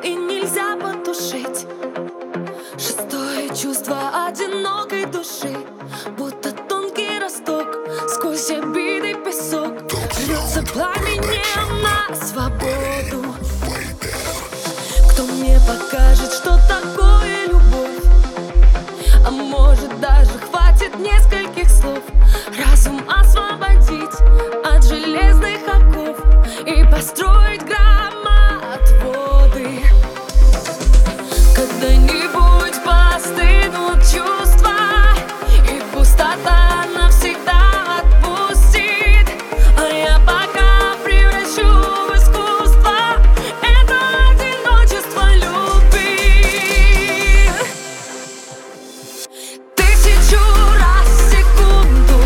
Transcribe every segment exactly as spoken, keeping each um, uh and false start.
и нельзя потушить. Шестое чувство одинокой души, будто тонкий росток сквозь обиды песок, рвется пламенем на свободу. Кто мне покажет, что такое любовь? А может, даже хватит нескольких слов разум освободить от железных оков и построить громотводы. Когда-нибудь постынут чувства, и пустота навсегда отпустит, а я пока превращу в искусство это одиночество любви. Тысячу раз в секунду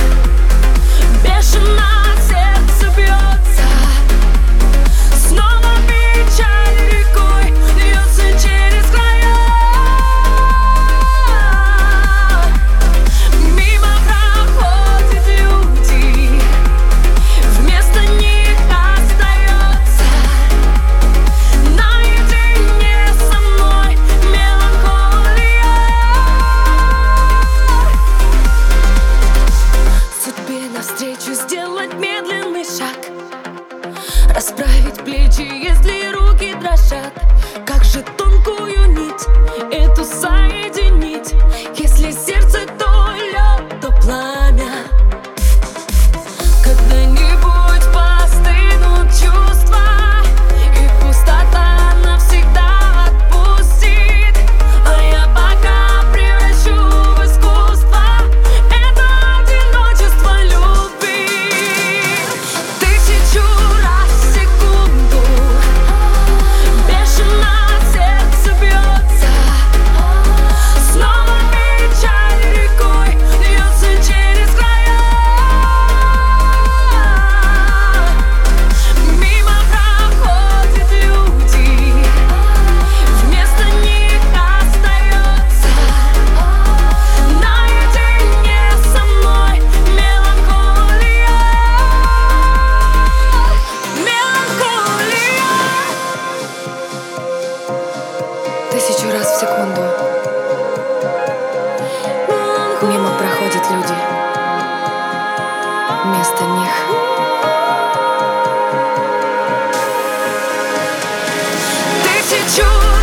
бешено сердце бьется, снова печаль рекой льется через края. Мимо проходят люди, вместо них остается наедине со мной меланхолия. Судьбе навстречу сделать медленный шаг, расправить плечи, если руки дрожат. Как же тонкую нить эту соединить, если сердце то лед, то пламя. Когда-нибудь постынут чувства, и пустота навсегда отпустит, а я пока превращу в искусство это одиночество любви. Тысячу раз в секунду бешено сердце бьется, снова печаль рекой льется через края. Мимо проходят люди, вместо них остается наедине со мной меланхолия. Меланхолия. Тысячу раз в секунду мимо проходят люди, вместо них Тысячу